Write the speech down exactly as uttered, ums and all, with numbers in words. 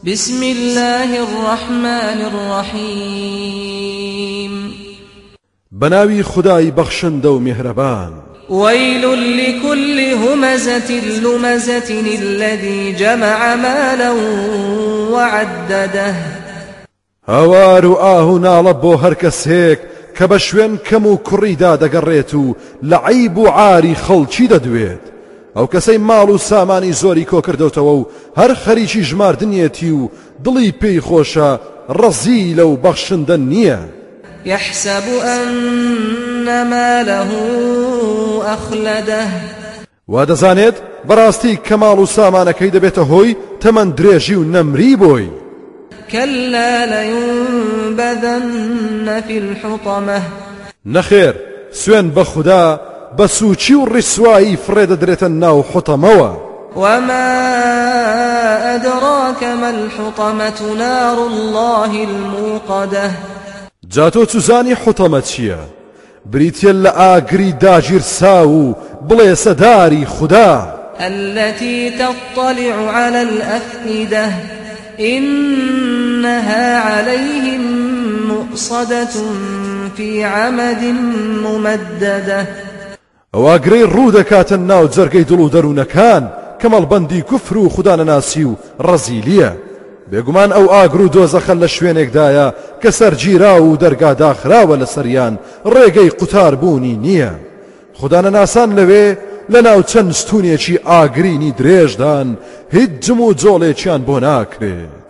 بسم الله الرحمن الرحيم بناوي خداي بخشند و مهربان ويل لكل همزة لمزة الذي جمع مالا وعدده هوار آه نالب هر کسێک کە بە شوێن کەم و کوڕیدا دەگەڕێت و لە عیب و عاری خەڵکی دەدوێت ئەو کەسەی ماڵ و سامانی زۆری کۆ کردوتەوە و هەر خەریکی ژماردنیەتی و دڵی پێی خۆشە ڕەزی لەو بەخشندە نییە يحسب أن ماله أخلده وا دەزانێت بەڕاستی کە ماڵ و سامانەکەی دەبێتە هۆی تەمەن درێژی و نەمری بۆی كلا لينبذن في الحطمة نەخێر سوێن بە خودا بە سوچی و ڕیسوایی فرێدەدرێتە ناو حوتەمەوە وما أدراك ما الحطمة نار الله الموقدة جاتۆ چوزانی حوتەمە چییە؟ بریتە لە ئاگری داگیرسا و بڵێ سەداری خودا التي تطلع على الأفئدة إنها عليهم مؤصدة في عمد ممددة ئەواگرەی ڕوو دەکاتە ناو جەرگەی دڵ و دەروونەکان کەمەڵبەندی کوفر و خودانەناسی و ڕەزیلیە بێگومان ئەو ئاگر و دۆزەخە لە شوێنێکدایە کە سەرگیرا و دەرگا داخراوە لە سەریان ڕێگەی قوتاربوونی نییە خودانەناسان لەوێ لەناو چەند ستونێکی ئاگرینی درێژدان هیچ جم و جۆڵێکیان بۆ ناکرێت